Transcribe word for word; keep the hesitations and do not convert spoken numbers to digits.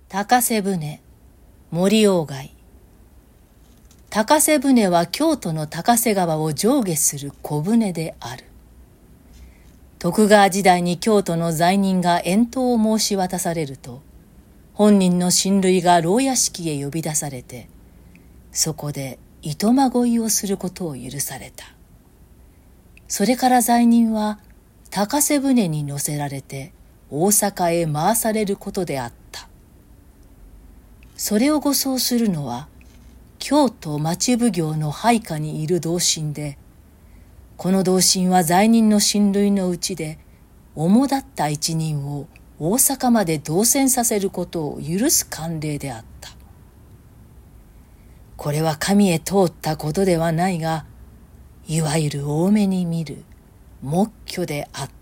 高瀬舟、森鴎外。高瀬舟は京都の高瀬川を上下する小舟である。徳川時代に京都の罪人が遠島を申し渡されると、本人の親類が牢屋敷へ呼び出されて、そこでいとま乞いをすることを許された。それから罪人は高瀬舟に乗せられて大阪へ回されることであった。それを護送するのは京都町奉行の配下にいる同心で、この同心は罪人の親類のうちで主だった一人を大阪まで同船させることを許す慣例であった。これは神へ通ったことではないが、いわゆる大目に見る黙許であった。